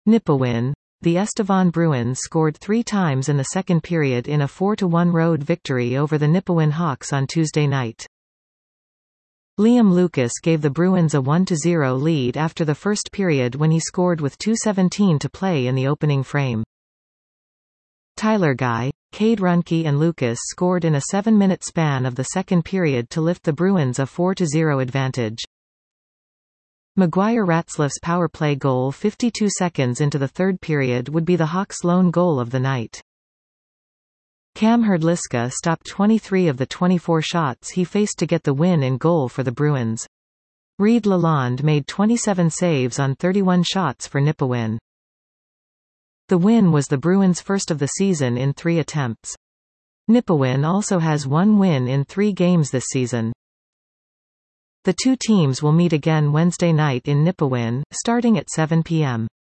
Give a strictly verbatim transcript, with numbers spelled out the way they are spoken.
Nipawin. The Estevan Bruins scored three times in the second period in a four to one road victory over the Nipawin Hawks on Tuesday night. Liam Lucas gave the Bruins a one to zero lead after the first period when he scored with two seventeen to play in the opening frame. Tyler Guy, Cade Runke and Lucas scored in a seven-minute span of the second period to lift the Bruins a four to zero advantage. Maguire Ratzlaff's power play goal fifty-two seconds into the third period would be the Hawks' lone goal of the night. Cam Hrdlicka stopped twenty-three of the twenty-four shots he faced to get the win in goal for the Bruins. Reed Lalonde made twenty-seven saves on thirty-one shots for Nipawin. The win was the Bruins' first of the season in three attempts. Nipawin also has one win in three games this season. The two teams will meet again Wednesday night in Nipawin, starting at seven p m